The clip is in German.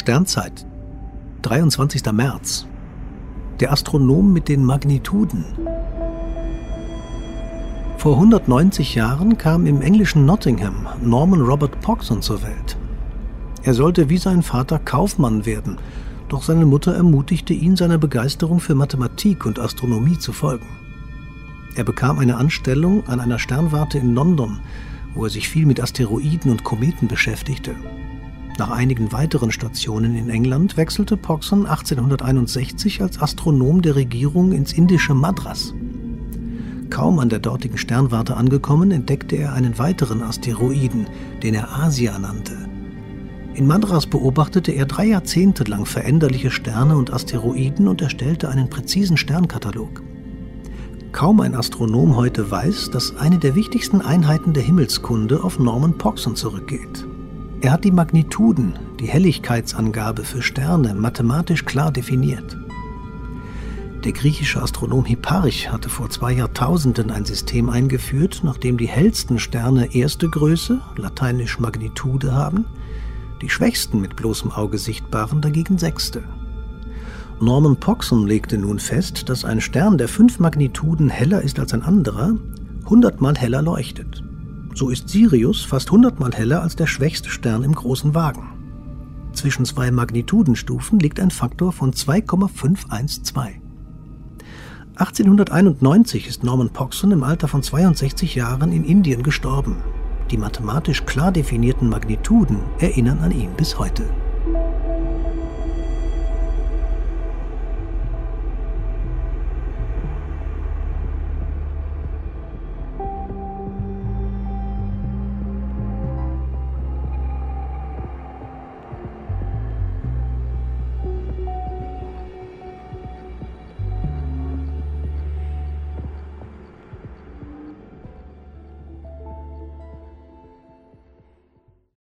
Sternzeit, 23. März. Der Astronom mit den Magnituden. Vor 190 Jahren kam im englischen Nottingham Norman Robert Pogson zur Welt. Er sollte wie sein Vater Kaufmann werden, doch seine Mutter ermutigte ihn, seiner Begeisterung für Mathematik und Astronomie zu folgen. Er bekam eine Anstellung an einer Sternwarte in London, wo er sich viel mit Asteroiden und Kometen beschäftigte. Nach einigen weiteren Stationen in England wechselte Pogson 1861 als Astronom der Regierung ins indische Madras. Kaum an der dortigen Sternwarte angekommen, entdeckte er einen weiteren Asteroiden, den er Asia nannte. In Madras beobachtete er 3 Jahrzehnte lang veränderliche Sterne und Asteroiden und erstellte einen präzisen Sternkatalog. Kaum ein Astronom heute weiß, dass eine der wichtigsten Einheiten der Himmelskunde auf Norman Pogson zurückgeht. Er hat die Magnituden, die Helligkeitsangabe für Sterne, mathematisch klar definiert. Der griechische Astronom Hipparch hatte vor 2 Jahrtausenden ein System eingeführt, nach dem die hellsten Sterne erste Größe, lateinisch Magnitude, haben, die schwächsten mit bloßem Auge sichtbaren dagegen sechste. Norman Pogson legte nun fest, dass ein Stern, der 5 Magnituden heller ist als ein anderer, 100-mal heller leuchtet. So ist Sirius fast 100-mal heller als der schwächste Stern im großen Wagen. Zwischen 2 Magnitudenstufen liegt ein Faktor von 2,512. 1891 ist Norman Pogson im Alter von 62 Jahren in Indien gestorben. Die mathematisch klar definierten Magnituden erinnern an ihn bis heute.